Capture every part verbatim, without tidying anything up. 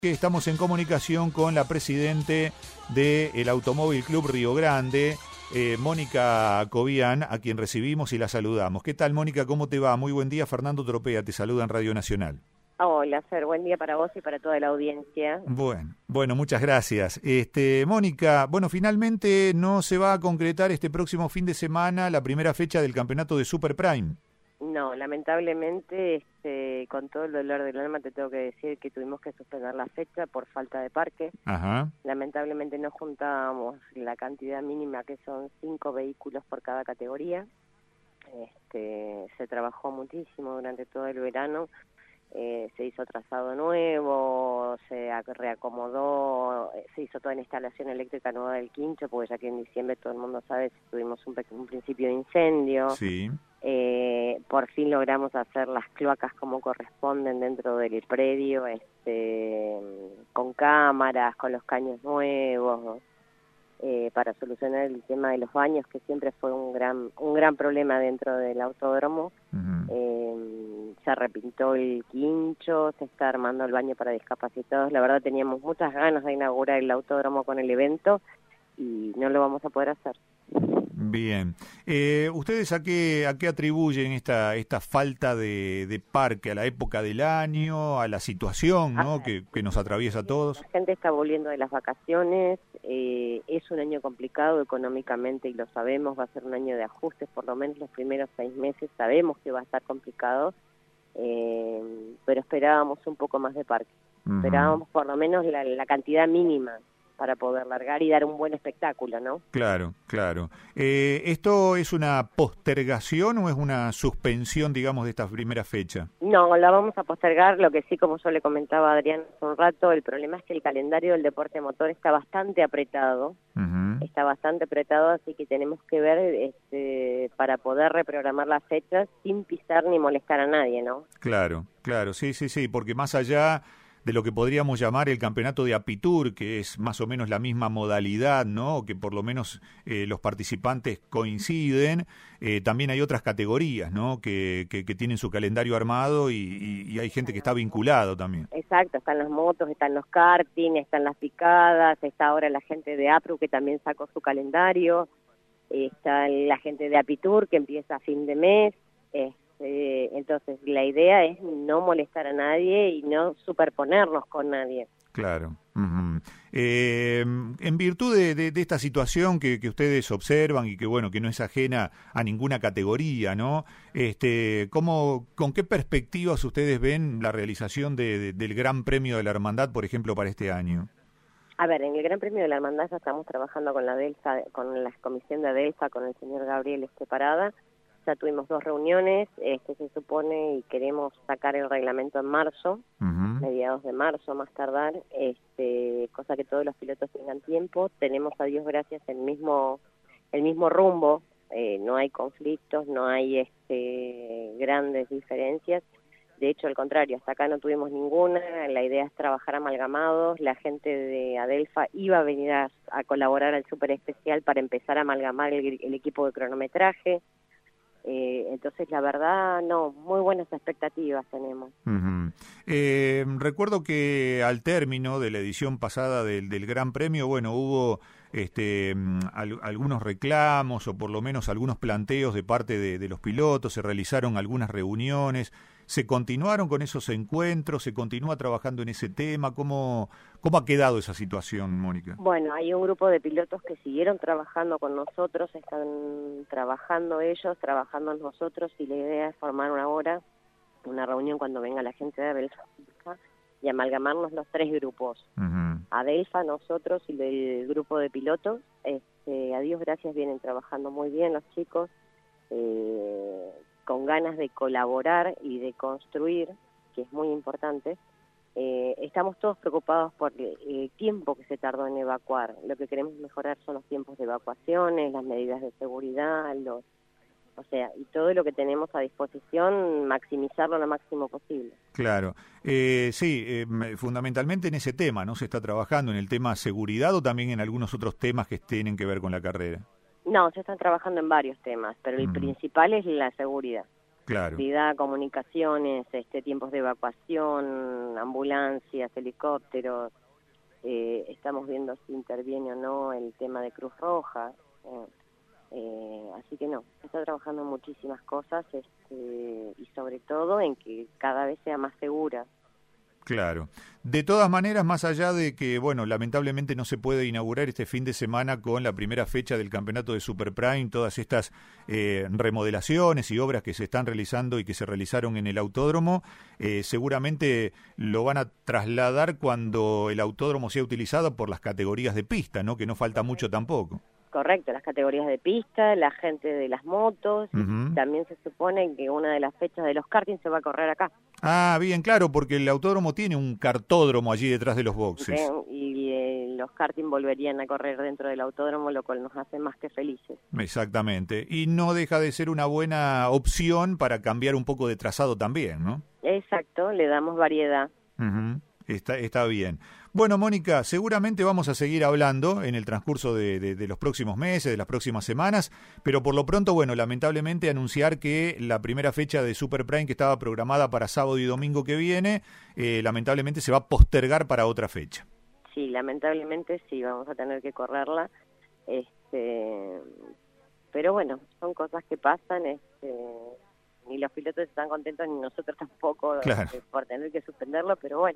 Que estamos en comunicación con la presidente del Automóvil Club Río Grande, eh, Mónica Cobian, a quien recibimos y la saludamos. ¿Qué tal, Mónica? ¿Cómo te va? Muy buen día. Fernando Tropea te saluda en Radio Nacional. Hola, Fer. Buen día para vos y para toda la audiencia. Bueno, bueno, muchas gracias. Este, Mónica, bueno, finalmente no se va a concretar este próximo fin de semana la primera fecha del campeonato de Super Prime. No, lamentablemente, este, con todo el dolor del alma te tengo que decir que tuvimos que suspender la fecha por falta de parque. Ajá. Lamentablemente no juntábamos la cantidad mínima, que son cinco vehículos por cada categoría. Este, se trabajó muchísimo durante todo el verano. Eh, se hizo trazado nuevo, se reacomodó, se hizo toda la instalación eléctrica nueva del quincho, porque ya que en diciembre todo el mundo sabe que tuvimos un, un principio de incendio. Sí. Eh, por fin logramos hacer las cloacas como corresponden dentro del predio, este, con cámaras, con los caños nuevos, eh, para solucionar el tema de los baños, que siempre fue un gran un gran problema dentro del autódromo. Uh-huh. eh, se repintó el quincho, se está armando el baño para discapacitados. La verdad teníamos muchas ganas de inaugurar el autódromo con el evento y no lo vamos a poder hacer. Bien. Eh, ¿Ustedes a qué a qué atribuyen esta esta falta de, de parque? ¿A la época del año? ¿A la situación, ¿no? Ah, que, que nos atraviesa a todos? La gente está volviendo de las vacaciones. Eh, es un año complicado económicamente y lo sabemos. Va a ser un año de ajustes, por lo menos los primeros seis meses. Sabemos que va a estar complicado, eh, pero esperábamos un poco más de parque. Uh-huh. Esperábamos por lo menos la, la cantidad mínima para poder largar y dar un buen espectáculo, ¿no? Claro, claro. Eh, ¿Esto es una postergación o es una suspensión, digamos, de esta primera fecha? No, la vamos a postergar. Lo que sí, como yo le comentaba a Adrián hace un rato, el problema es que el calendario del deporte motor está bastante apretado. Uh-huh. Está bastante apretado, así que tenemos que ver este, para poder reprogramar las fechas sin pisar ni molestar a nadie, ¿no? Claro, claro, sí, sí, sí, porque más allá de lo que podríamos llamar el campeonato de Apitur, que es más o menos la misma modalidad, ¿no? Que por lo menos eh, los participantes coinciden. Eh, también hay otras categorías, ¿no? Que, que, que tienen su calendario armado y, y, y hay gente que está vinculado también. Exacto, están las motos, están los karting, están las picadas, está ahora la gente de APRU que también sacó su calendario, está la gente de Apitur que empieza a fin de mes. Eh, Eh, entonces, la idea es no molestar a nadie y no superponernos con nadie. Claro. Uh-huh. Eh, en virtud de, de, de esta situación que, que ustedes observan y que, bueno, que no es ajena a ninguna categoría, ¿no? Este, ¿cómo, con qué perspectivas ustedes ven la realización de, de, del Gran Premio de la Hermandad, por ejemplo, para este año? A ver, en el Gran Premio de la Hermandad ya estamos trabajando con la Delfa, con la comisión de Delfa, con el señor Gabriel Esteparada. Ya tuvimos dos reuniones, este se supone, y queremos sacar el reglamento en marzo, uh-huh. mediados de marzo más tardar, este cosa que todos los pilotos tengan tiempo. Tenemos, a Dios gracias, el mismo el mismo rumbo, eh, no hay conflictos, no hay este grandes diferencias. De hecho, al contrario, hasta acá no tuvimos ninguna. La idea es trabajar amalgamados. La gente de Adelfa iba a venir a, a colaborar al Super Especial para empezar a amalgamar el, el equipo de cronometraje. Eh, entonces, la verdad, no, muy buenas expectativas tenemos. Uh-huh. Eh, recuerdo que al término de la edición pasada del, del Gran Premio, bueno, hubo este, al, algunos reclamos o por lo menos algunos planteos de parte de, de los pilotos, se realizaron algunas reuniones, se continuaron con esos encuentros, se continúa trabajando en ese tema. ¿Cómo, cómo ha quedado esa situación, Mónica? Bueno, hay un grupo de pilotos que siguieron trabajando con nosotros, están trabajando ellos, trabajando nosotros, y la idea es formar una hora, una reunión cuando venga la gente de Adelfa y amalgamarnos los tres grupos. Uh-huh. Adelfa, nosotros y el grupo de pilotos. Este, a Dios gracias, vienen trabajando muy bien los chicos, eh, con ganas de colaborar y de construir, que es muy importante. Eh, estamos todos preocupados por el, el tiempo que se tardó en evacuar. Lo que queremos mejorar son los tiempos de evacuaciones, las medidas de seguridad, los, o sea, y todo lo que tenemos a disposición, maximizarlo lo máximo posible. Claro. Eh, sí, eh, fundamentalmente en ese tema, ¿no? Se está trabajando en el tema seguridad o también en algunos otros temas que tienen que ver con la carrera. No, se están trabajando en varios temas, pero el uh-huh. principal es la seguridad. Claro. Seguridad, comunicaciones, este, tiempos de evacuación, ambulancias, helicópteros. Eh, estamos viendo si interviene o no el tema de Cruz Roja. Eh, eh, así que no, se está trabajando en muchísimas cosas este, y sobre todo en que cada vez sea más segura. Claro. De todas maneras, más allá de que, bueno, lamentablemente no se puede inaugurar este fin de semana con la primera fecha del campeonato de Super Prime, todas estas eh, remodelaciones y obras que se están realizando y que se realizaron en el autódromo, eh, seguramente lo van a trasladar cuando el autódromo sea utilizado por las categorías de pista, ¿no? Que no falta mucho tampoco. Correcto, las categorías de pista, la gente de las motos, Uh-huh. también se supone que una de las fechas de los karting se va a correr acá. Ah, bien, claro, porque el autódromo tiene un kartódromo allí detrás de los boxes. ¿Eh? Y eh, los karting volverían a correr dentro del autódromo, lo cual nos hace más que felices. Exactamente, y no deja de ser una buena opción para cambiar un poco de trazado también, ¿no? Exacto, le damos variedad. Uh-huh. Está, está bien. Bueno, Mónica, seguramente vamos a seguir hablando en el transcurso de, de, de los próximos meses, de las próximas semanas, pero por lo pronto, bueno, lamentablemente anunciar que la primera fecha de Super Prime que estaba programada para sábado y domingo que viene, eh, lamentablemente se va a postergar para otra fecha. Sí, lamentablemente sí, vamos a tener que correrla, este, pero bueno, son cosas que pasan, este, ni los pilotos están contentos ni nosotros tampoco Claro. este, por tener que suspenderlo, pero bueno.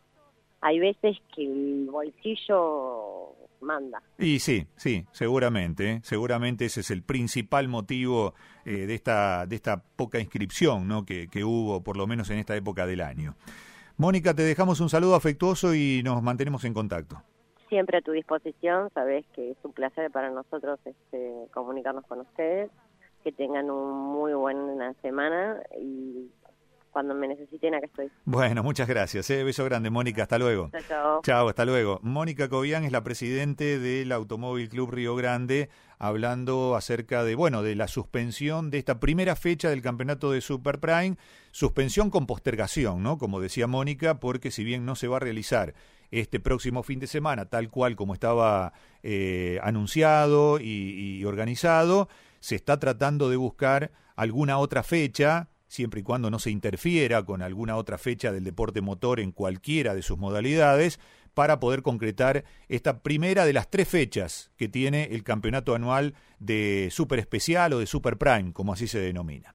Hay veces que el bolsillo manda. Y sí, sí, seguramente, ¿eh? Seguramente ese es el principal motivo eh, de esta de esta poca inscripción, ¿no? que, que hubo, por lo menos en esta época del año. Mónica, te dejamos un saludo afectuoso y nos mantenemos en contacto. Siempre a tu disposición, sabés que es un placer para nosotros este, comunicarnos con ustedes, que tengan una muy buena semana y cuando me necesiten acá estoy. Bueno, muchas gracias. ¿eh? Beso grande, Mónica. Hasta luego. Chao, chao. Chao, hasta luego. Mónica Cobian es la presidente del Automóvil Club Río Grande, hablando acerca de, bueno, de la suspensión de esta primera fecha del campeonato de Super Prime, suspensión con postergación, ¿no? Como decía Mónica, porque si bien no se va a realizar este próximo fin de semana, tal cual como estaba eh, anunciado y, y organizado, se está tratando de buscar alguna otra fecha, siempre y cuando no se interfiera con alguna otra fecha del deporte motor en cualquiera de sus modalidades, para poder concretar esta primera de las tres fechas que tiene el campeonato anual de Super Especial o de Super Prime, como así se denomina.